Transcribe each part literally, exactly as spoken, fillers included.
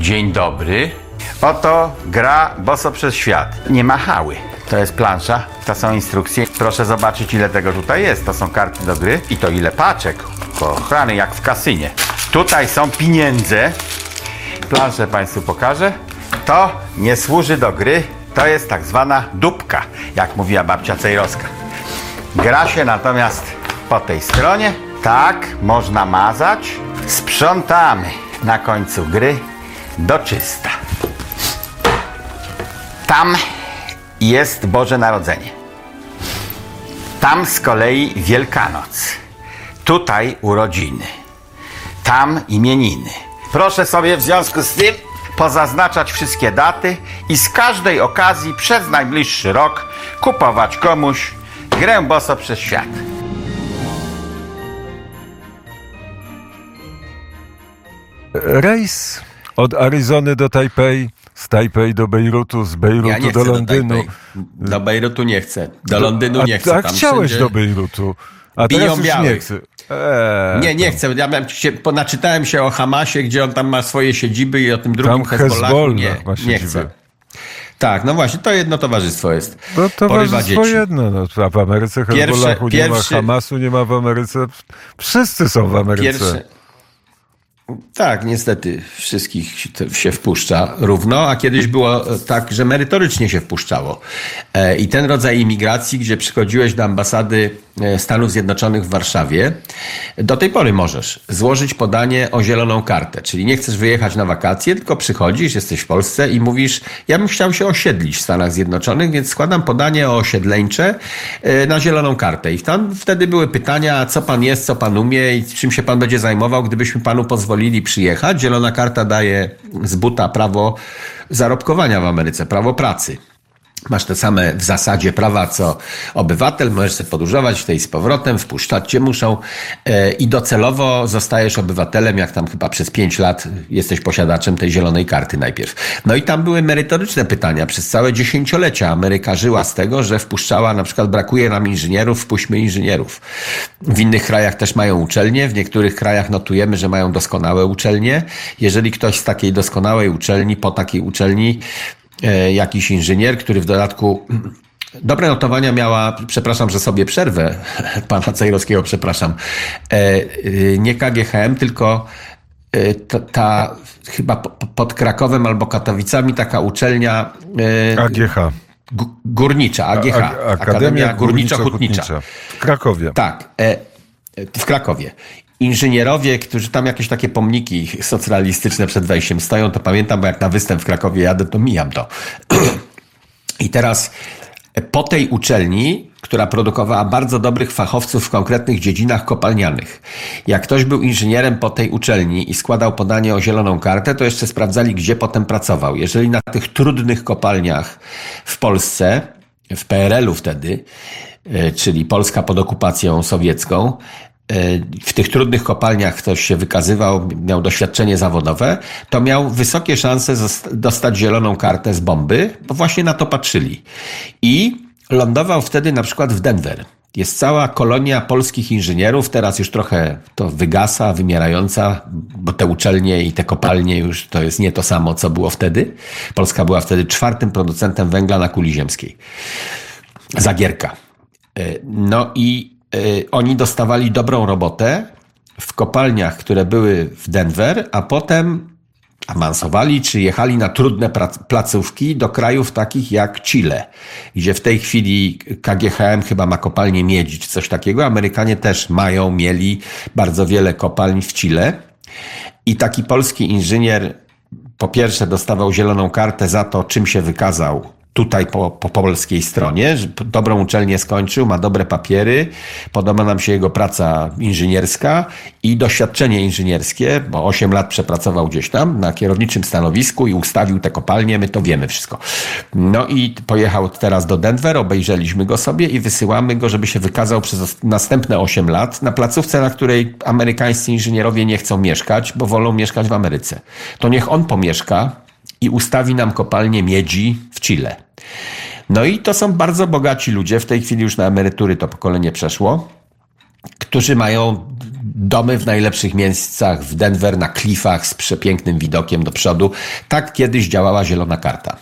Dzień dobry. Oto gra Boso przez świat. Nie ma hały. To jest plansza, to są instrukcje. Proszę zobaczyć, ile tego tutaj jest. To są karty do gry i to ile paczek. Kochany, jak w kasynie. Tutaj są pieniądze. Planszę Państwu pokażę. To nie służy do gry. To jest tak zwana dupka, jak mówiła babcia Cejrowska. Gra się natomiast po tej stronie. Tak, można mazać. Sprzątamy na końcu gry do czysta. Tam jest Boże Narodzenie. Tam z kolei Wielkanoc. Tutaj urodziny. Tam imieniny. Proszę sobie w związku z tym pozaznaczać wszystkie daty i z każdej okazji przez najbliższy rok kupować komuś grę Boso przez świat. Rejs od Arizony do Tajpej, z Tajpej do Bejrutu, z Bejrutu ja nie do chcę Londynu. Do, do Bejrutu nie chcę, do Londynu a, nie chcę. A Tam chciałeś wszędzie do Bejrutu, a teraz już białych. nie chcę. Eee, nie, nie chcę. Ja miałem się, naczytałem się o Hamasie, gdzie on tam ma swoje siedziby i o tym drugim Hezbollahu. Nie, nie chcę. Tak, no właśnie, to jedno towarzystwo jest. No towarzystwo jedno. No, a w Ameryce Hezbollahu nie ma, Hamasu nie ma w Ameryce. Wszyscy są w Ameryce. Pierwszy, tak, niestety wszystkich się wpuszcza równo, a kiedyś było tak, że merytorycznie się wpuszczało. I ten rodzaj imigracji, gdzie przychodziłeś do ambasady Stanów Zjednoczonych w Warszawie, do tej pory możesz złożyć podanie o zieloną kartę, czyli nie chcesz wyjechać na wakacje, tylko przychodzisz, jesteś w Polsce i mówisz, ja bym chciał się osiedlić w Stanach Zjednoczonych, więc składam podanie o osiedleńcze na zieloną kartę. I tam wtedy były pytania, co pan jest, co pan umie i czym się pan będzie zajmował, gdybyśmy panu pozwolili przyjechać. Zielona karta daje z buta prawo zarobkowania w Ameryce, prawo pracy. Masz te same w zasadzie prawa co obywatel, możesz sobie podróżować w tej z powrotem, wpuszczać cię muszą e, i docelowo zostajesz obywatelem, jak tam chyba przez pięć lat jesteś posiadaczem tej zielonej karty najpierw. No i tam były merytoryczne pytania. Przez całe dziesięciolecia Ameryka żyła z tego, że wpuszczała, na przykład brakuje nam inżynierów, wpuśćmy inżynierów. W innych krajach też mają uczelnie, w niektórych krajach notujemy, że mają doskonałe uczelnie. Jeżeli ktoś z takiej doskonałej uczelni, po takiej uczelni jakiś inżynier, który w dodatku dobre notowania miała, przepraszam, że sobie przerwę, pana Cejrowskiego, przepraszam, nie K G H M, tylko ta, ta chyba pod Krakowem albo Katowicami taka uczelnia A G H. Górnicza, A G H, A, Akademia, Akademia Górniczo-Hutnicza. W Krakowie. Tak, w Krakowie. Inżynierowie, którzy tam jakieś takie pomniki socrealistyczne przed wejściem stoją, to pamiętam, bo jak na występ w Krakowie jadę, to mijam to. I teraz po tej uczelni, która produkowała bardzo dobrych fachowców w konkretnych dziedzinach kopalnianych, jak ktoś był inżynierem po tej uczelni i składał podanie o zieloną kartę, to jeszcze sprawdzali, gdzie potem pracował. Jeżeli na tych trudnych kopalniach w Polsce, w P R L u wtedy, czyli Polska pod okupacją sowiecką, w tych trudnych kopalniach ktoś się wykazywał, miał doświadczenie zawodowe, to miał wysokie szanse dostać zieloną kartę z bomby, bo właśnie na to patrzyli. I lądował wtedy na przykład w Denver. Jest cała kolonia polskich inżynierów, teraz już trochę to wygasa, wymierająca, bo te uczelnie i te kopalnie już to jest nie to samo, co było wtedy. Polska była wtedy czwartym producentem węgla na kuli ziemskiej. Zagierka. No i oni dostawali dobrą robotę w kopalniach, które były w Denver, a potem awansowali czy jechali na trudne placówki do krajów takich jak Chile, gdzie w tej chwili K G H M chyba ma kopalnię miedzi czy coś takiego. Amerykanie też mają, mieli bardzo wiele kopalń w Chile. I taki polski inżynier po pierwsze dostawał zieloną kartę za to, czym się wykazał tutaj po, po polskiej stronie, że dobrą uczelnię skończył, ma dobre papiery, podoba nam się jego praca inżynierska i doświadczenie inżynierskie, bo osiem lat przepracował gdzieś tam na kierowniczym stanowisku i ustawił te kopalnie, my to wiemy wszystko. No i pojechał teraz do Denver, obejrzeliśmy go sobie i wysyłamy go, żeby się wykazał przez następne osiem lat na placówce, na której amerykańscy inżynierowie nie chcą mieszkać, bo wolą mieszkać w Ameryce. To niech on pomieszka i ustawi nam kopalnię miedzi w Chile. No i to są bardzo bogaci ludzie, w tej chwili już na emerytury to pokolenie przeszło, którzy mają domy w najlepszych miejscach w Denver, na klifach z przepięknym widokiem do przodu. Tak kiedyś działała zielona karta.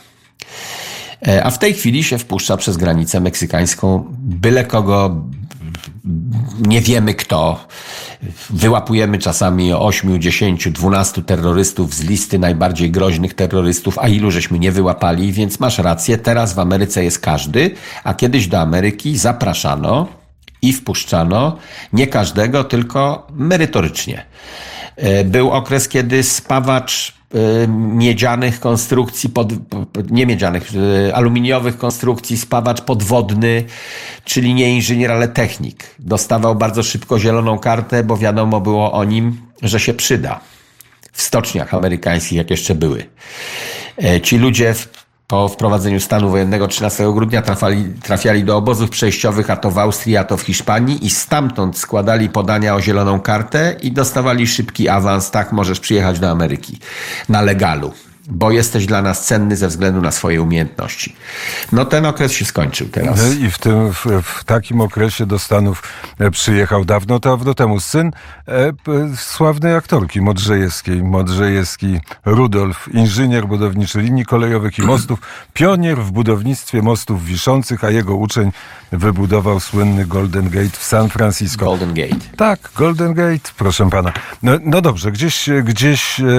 A w tej chwili się wpuszcza przez granicę meksykańską byle kogo, nie wiemy kto. Wyłapujemy czasami ośmiu, dziesięciu, dwunastu terrorystów z listy najbardziej groźnych terrorystów, a ilu żeśmy nie wyłapali, więc masz rację, teraz w Ameryce jest każdy, a kiedyś do Ameryki zapraszano i wpuszczano nie każdego, tylko merytorycznie. Był okres, kiedy spawacz miedzianych konstrukcji, pod, nie miedzianych, aluminiowych konstrukcji, spawacz podwodny, czyli nie inżynier, ale technik. Dostawał bardzo szybko zieloną kartę, bo wiadomo było o nim, że się przyda. W stoczniach amerykańskich, jak jeszcze były. Ci ludzie w po wprowadzeniu stanu wojennego trzynastego grudnia trafiali, trafiali do obozów przejściowych, a to w Austrii, a to w Hiszpanii i stamtąd składali podania o zieloną kartę i dostawali szybki awans. Tak, możesz przyjechać do Ameryki na legalu, bo jesteś dla nas cenny ze względu na swoje umiejętności. No ten okres się skończył teraz. I w tym, w, w takim okresie do Stanów przyjechał dawno, dawno temu syn e, sławnej aktorki Modrzejewskiej. Modrzejewski Rudolf, inżynier budowniczy linii kolejowych i mostów, pionier w budownictwie mostów wiszących, a jego uczeń wybudował słynny Golden Gate w San Francisco. Golden Gate. Tak, Golden Gate, proszę pana. No, no dobrze, gdzieś, gdzieś e,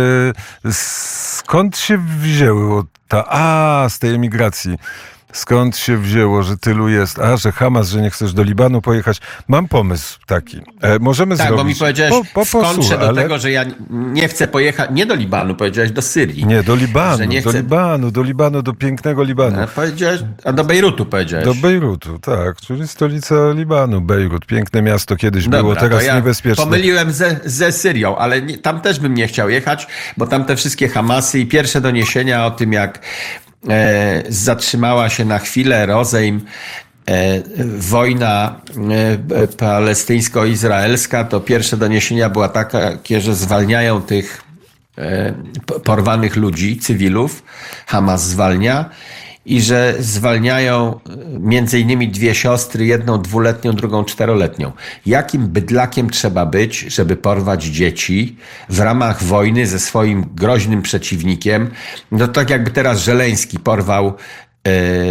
skąd się wzięło ta, a z tej emigracji, skąd się wzięło, że tylu jest, a że Hamas, że nie chcesz do Libanu pojechać. Mam pomysł taki. E, możemy tak, zrobić... Tak, bo mi powiedziałeś po, po, w kontrze do ale... tego, że ja nie chcę pojechać, nie do Libanu, powiedziałeś do Syrii. Nie, do Libanu, że nie do chcę... Libanu, do Libanu, do pięknego Libanu. A, powiedziałeś, a do Bejrutu powiedziałeś. Do Bejrutu, tak, czyli stolica Libanu, Bejrut. Piękne miasto kiedyś Dobra, było, teraz ja niebezpieczne. Pomyliłem ze, ze Syrią, ale nie, tam też bym nie chciał jechać, bo tam te wszystkie Hamasy i pierwsze doniesienia o tym, jak E, zatrzymała się na chwilę rozejm e, wojna e, palestyńsko-izraelska, to pierwsze doniesienia była takie, że zwalniają tych e, porwanych ludzi, cywilów, Hamas zwalnia i że zwalniają między innymi dwie siostry, jedną dwuletnią, drugą czteroletnią. Jakim bydlakiem trzeba być, żeby porwać dzieci w ramach wojny ze swoim groźnym przeciwnikiem? No tak jakby teraz Żeleński porwał yy,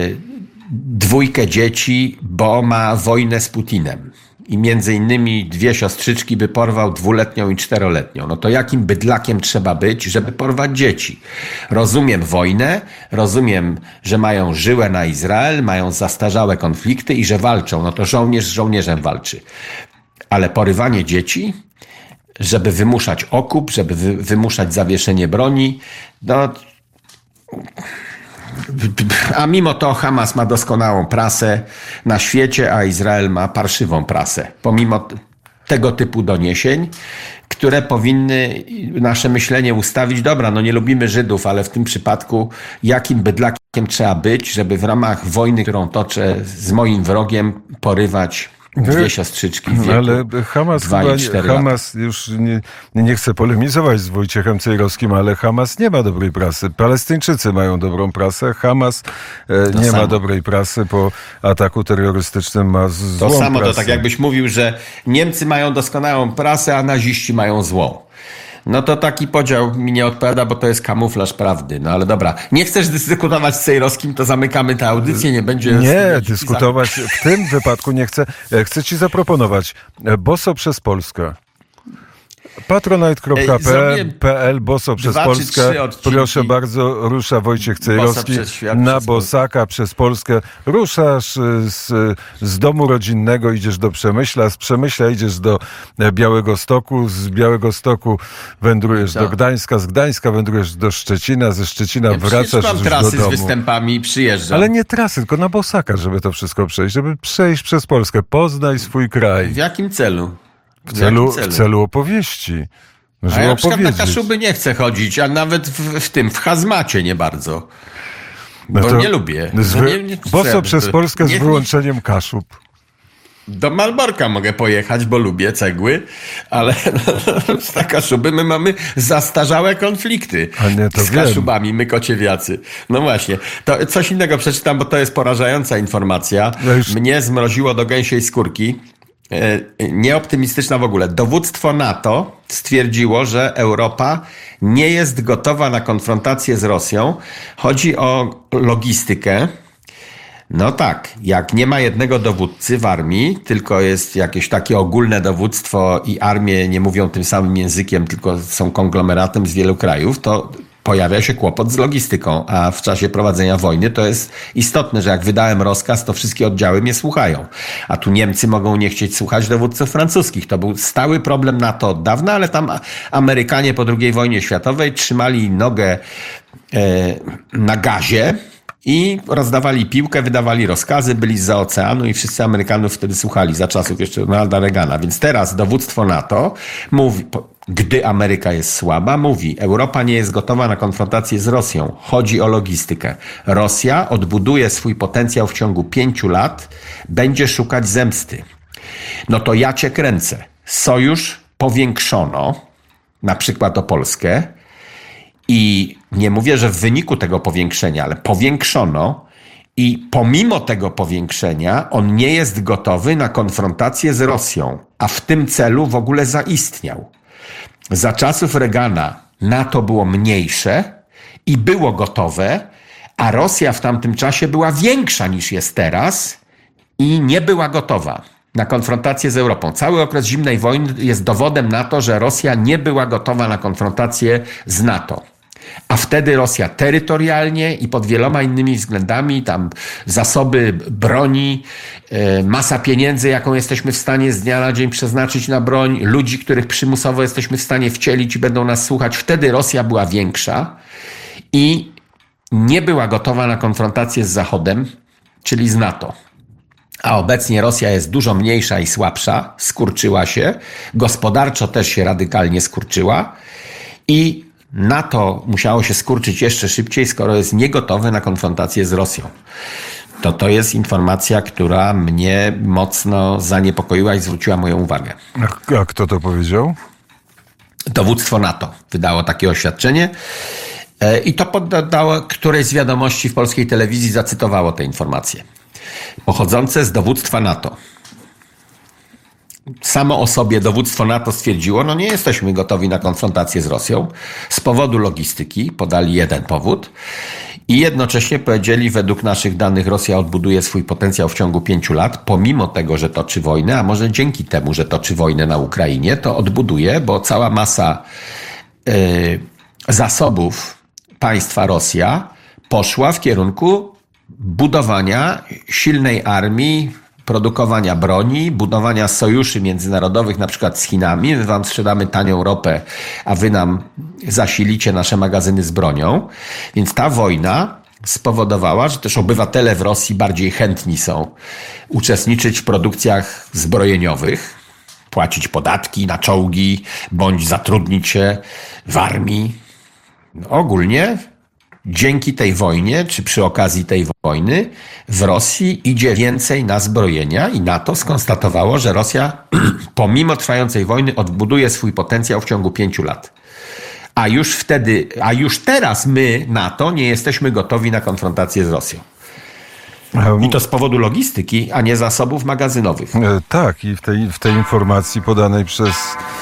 dwójkę dzieci, bo ma wojnę z Putinem. I między innymi dwie siostrzyczki by porwał dwuletnią i czteroletnią. No to jakim bydlakiem trzeba być, żeby porwać dzieci? Rozumiem wojnę, rozumiem, że mają żyłę na Izrael, mają zastarzałe konflikty i że walczą. No to żołnierz z żołnierzem walczy. Ale porywanie dzieci, żeby wymuszać okup, żeby wy, wymuszać zawieszenie broni, no... A mimo to Hamas ma doskonałą prasę na świecie, a Izrael ma parszywą prasę. Pomimo tego typu doniesień, które powinny nasze myślenie ustawić. Dobra, no nie lubimy Żydów, ale w tym przypadku jakim bydlakiem trzeba być, żeby w ramach wojny, którą toczę z moim wrogiem, porywać dwie siostrzyczki w wieku ale Hamas, dwa i cztery Hamas już nie, nie chcę polemizować z Wojciechem Cejrowskim, ale Hamas nie ma dobrej prasy. Palestyńczycy mają dobrą prasę. Hamas e, nie samo. ma dobrej prasy. Po ataku terrorystycznym ma z, To złą samo prasę. to tak jakbyś mówił, że Niemcy mają doskonałą prasę, a naziści mają złą. No to taki podział mi nie odpowiada, bo to jest kamuflaż prawdy. No ale dobra, nie chcesz dyskutować z Cejrowskim, to zamykamy tę audycję, nie będzie... Nie, dyskutować w tym wypadku nie chcę. Chcę ci zaproponować Boso przez Polskę. patronite kropka p l Boso przez Polskę. Proszę bardzo, rusza Wojciech Cejrowski na Bosaka przez Polskę. Ruszasz z, z domu rodzinnego, idziesz do Przemyśla, z Przemyśla idziesz do Białegostoku, z Białegostoku wędrujesz do Gdańska, z Gdańska wędrujesz do Szczecina, ze Szczecina ja wracasz mam już trasy do domu. z występami i przyjeżdżam. Ale nie trasy, tylko na Bosaka, żeby to wszystko przejść, żeby przejść przez Polskę. Poznaj swój kraj. W jakim celu? W celu, w celu opowieści. A ja na przykład na Kaszuby nie chcę chodzić, a nawet w, w tym, w hazmacie nie bardzo. Bo no nie lubię. Z wy... nie, nie, Boso przez Polskę nie, z wyłączeniem Kaszub. Do Malborka mogę pojechać, bo lubię cegły, ale z no, Kaszuby my mamy zastarzałe konflikty a nie, to z wiem. Kaszubami, my kociewiacy. No właśnie, to coś innego przeczytam, bo to jest porażająca informacja. Ja już... Mnie zmroziło do gęsiej skórki. nieoptymistyczna w ogóle. Dowództwo NATO stwierdziło, że Europa nie jest gotowa na konfrontację z Rosją. Chodzi o logistykę. No tak, jak nie ma jednego dowódcy w armii, tylko jest jakieś takie ogólne dowództwo i armie nie mówią tym samym językiem, tylko są konglomeratem z wielu krajów, to pojawia się kłopot z logistyką, a w czasie prowadzenia wojny to jest istotne, że jak wydałem rozkaz, to wszystkie oddziały mnie słuchają. A tu Niemcy mogą nie chcieć słuchać dowódców francuskich. To był stały problem NATO od dawna, ale tam Amerykanie po drugiej wojnie światowej trzymali nogę e, na gazie i rozdawali piłkę, wydawali rozkazy, byli zza oceanu i wszyscy Amerykanów wtedy słuchali, za czasów jeszcze Ronalda Reagana. Więc teraz dowództwo NATO mówi, gdy Ameryka jest słaba, mówi, Europa nie jest gotowa na konfrontację z Rosją. Chodzi o logistykę. Rosja odbuduje swój potencjał w ciągu pięciu lat, będzie szukać zemsty. No to ja cię kręcę. Sojusz powiększono, na przykład o Polskę, i nie mówię, że w wyniku tego powiększenia, ale powiększono i pomimo tego powiększenia on nie jest gotowy na konfrontację z Rosją, a w tym celu w ogóle zaistniał. Za czasów Reagana NATO było mniejsze i było gotowe, a Rosja w tamtym czasie była większa niż jest teraz i nie była gotowa na konfrontację z Europą. Cały okres zimnej wojny jest dowodem na to, że Rosja nie była gotowa na konfrontację z NATO. A wtedy Rosja terytorialnie i pod wieloma innymi względami, tam zasoby broni, masa pieniędzy, jaką jesteśmy w stanie z dnia na dzień przeznaczyć na broń, ludzi, których przymusowo jesteśmy w stanie wcielić i będą nas słuchać. Wtedy Rosja była większa i nie była gotowa na konfrontację z Zachodem, czyli z NATO. A obecnie Rosja jest dużo mniejsza i słabsza, skurczyła się, gospodarczo też się radykalnie skurczyła i NATO musiało się skurczyć jeszcze szybciej, skoro jest niegotowe na konfrontację z Rosją. To to jest informacja, która mnie mocno zaniepokoiła i zwróciła moją uwagę. A, a kto to powiedział? Dowództwo NATO wydało takie oświadczenie i to poddało, któreś z wiadomości w polskiej telewizji zacytowało te informacje. Pochodzące z dowództwa NATO. Samo o sobie dowództwo NATO stwierdziło, no nie jesteśmy gotowi na konfrontację z Rosją z powodu logistyki, podali jeden powód i jednocześnie powiedzieli, według naszych danych Rosja odbuduje swój potencjał w ciągu pięciu lat, pomimo tego, że toczy wojnę, a może dzięki temu, że toczy wojnę na Ukrainie, to odbuduje, bo cała masa yy, zasobów państwa Rosja poszła w kierunku budowania silnej armii, produkowania broni, budowania sojuszy międzynarodowych, na przykład z Chinami. My wam sprzedamy tanią ropę, a wy nam zasilicie nasze magazyny z bronią. Więc ta wojna spowodowała, że też obywatele w Rosji bardziej chętni są uczestniczyć w produkcjach zbrojeniowych, płacić podatki na czołgi, bądź zatrudnić się w armii. No, ogólnie dzięki tej wojnie, czy przy okazji tej wojny, w Rosji idzie więcej na zbrojenia i NATO skonstatowało, że Rosja pomimo trwającej wojny odbuduje swój potencjał w ciągu pięciu lat. A już wtedy, a już teraz my, NATO, nie jesteśmy gotowi na konfrontację z Rosją. I to z powodu logistyki, a nie zasobów magazynowych. Tak, i w tej, w tej informacji podanej przez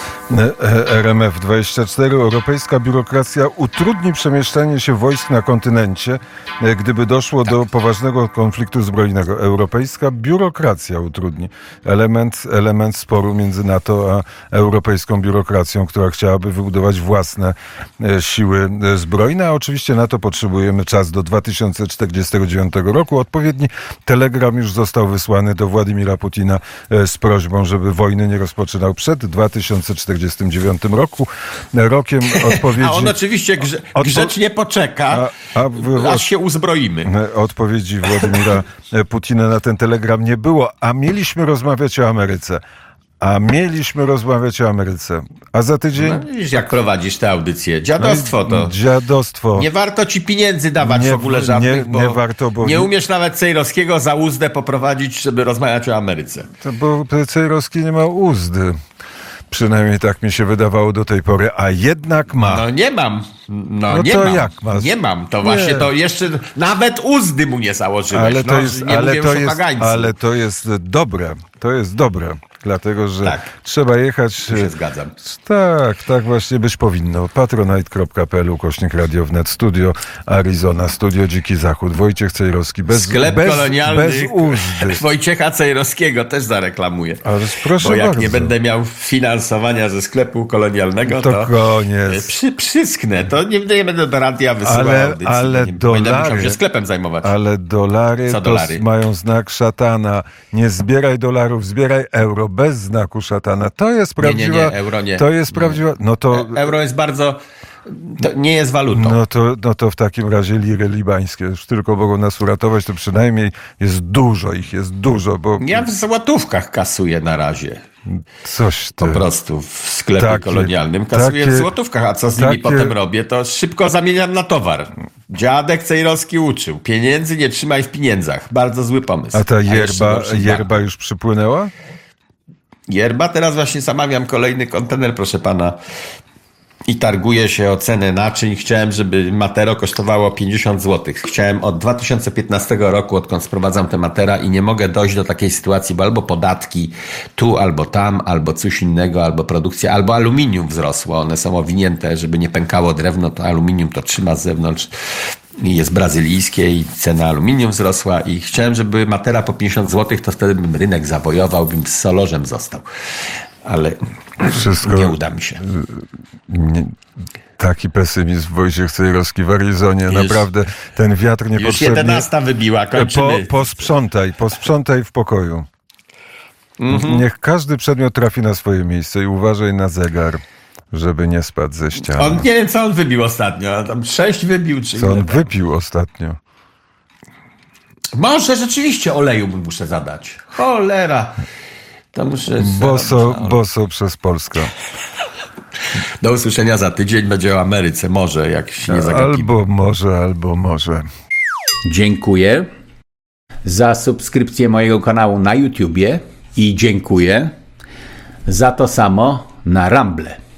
R M F dwadzieścia cztery europejska biurokracja utrudni przemieszczanie się wojsk na kontynencie, gdyby doszło tak. do poważnego konfliktu zbrojnego. Europejska biurokracja utrudni. Element, element sporu między NATO a europejską biurokracją, która chciałaby wybudować własne siły zbrojne, a oczywiście na to potrzebujemy czas do dwa tysiące czterdziestego dziewiątego roku. Odpowiedni telegram już został wysłany do Władimira Putina z prośbą, żeby wojny nie rozpoczynał przed dwa tysiące czterdziestym dziewiątym roku. Rokiem odpowiedzi... A on oczywiście grze, grzecznie poczeka, a, a w, aż się uzbroimy. Odpowiedzi Władimira Putina na ten telegram nie było, a mieliśmy rozmawiać o Ameryce. A mieliśmy rozmawiać o Ameryce. A za tydzień... No, widzisz, jak prowadzisz tę audycję. Dziadostwo to. Dziadostwo. Nie warto ci pieniędzy dawać nie, w ogóle żadnych, nie, bo nie warto, bo... nie umiesz nawet Cejrowskiego za uzdę poprowadzić, żeby rozmawiać o Ameryce. To bo Cejrowski nie ma uzdy. Przynajmniej tak mi się wydawało do tej pory, a jednak ma. No nie mam. No, no nie to mam. jak ma? Nie mam. To nie. Właśnie to jeszcze nawet uzdy mu nie założyłeś. Ale to no, jest, nie ale mówię to już jest, o kagańcu. ale to jest dobre. To jest dobre. dlatego że tak. trzeba jechać... Tu się zgadzam. Tak, tak właśnie być powinno. patronite kropka p l ukośnik Radio Wnet, studio Arizona, studio Dziki Zachód, Wojciech Cejrowski. Bez, Sklep bez, kolonialny bez uzdy. Wojciecha Cejrowskiego też zareklamuję. Ależ proszę Bo jak bardzo. nie będę miał finansowania ze sklepu kolonialnego, to, to koniec. Przy, przysknę. To nie, nie będę do radia wysyłał ale, audycji. ale nie dolary, będę musiał się sklepem zajmować. Ale dolary, Co to dolary? mają znak szatana. Nie zbieraj dolarów, zbieraj euro bez znaku szatana. To jest prawdziwa... Nie, nie, nie, euro nie. To jest prawdziwa... No to... Euro jest bardzo... To nie jest walutą. No to, no to w takim razie liry libańskie już tylko mogą nas uratować, to przynajmniej jest dużo ich, jest dużo, bo... Ja w złotówkach kasuję na razie. Coś ty. Po prostu w sklepie Takie- kolonialnym kasuję takie- w złotówkach, a co z nimi takie- potem robię, to szybko zamieniam na towar. Dziadek Cejrowski uczył. Pieniędzy nie trzymaj w pieniędzach. Bardzo zły pomysł. A ta jeszcze yerba, gorszy z yerba banku. już przypłynęła? Yerba, teraz właśnie zamawiam kolejny kontener, proszę pana. I targuję się o cenę naczyń. Chciałem, żeby Matero kosztowało pięćdziesiąt złotych. Chciałem od dwa tysiące piętnastego roku, odkąd sprowadzam te Matera i nie mogę dojść do takiej sytuacji, bo albo podatki tu, albo tam, albo coś innego, albo produkcja, albo aluminium wzrosło. One są owinięte, żeby nie pękało drewno, to aluminium to trzyma z zewnątrz. I jest brazylijskie i cena aluminium wzrosła i chciałem, żeby Matera po pięćdziesiąt złotych, to wtedy bym rynek zawojował, bym z Solorzem został. Ale Wszystko... nie uda mi się. Nie, taki pesymizm Wojciech Cejrowski w Arizonie. Już- Naprawdę ten wiatr Już niepotrzebnie... jedenasta wybiła, Po, kończymy. posprzątaj, posprzątaj w pokoju. Mhm. Niech każdy przedmiot trafi na swoje miejsce i uważaj na zegar, żeby nie spadł ze ściany. On, nie wiem, co on wybił ostatnio. a Tam sześć wybił, czy Co ile on tam. wypił ostatnio? Może rzeczywiście oleju mu muszę zadać. Cholera. To muszę Boso, zarobić na boso przez Polskę. Do usłyszenia za tydzień. Będzie o Ameryce. Może, jak się nie zagapimy. Albo może, albo może. Dziękuję za subskrypcję mojego kanału na YouTubie i dziękuję za to samo na Rumble.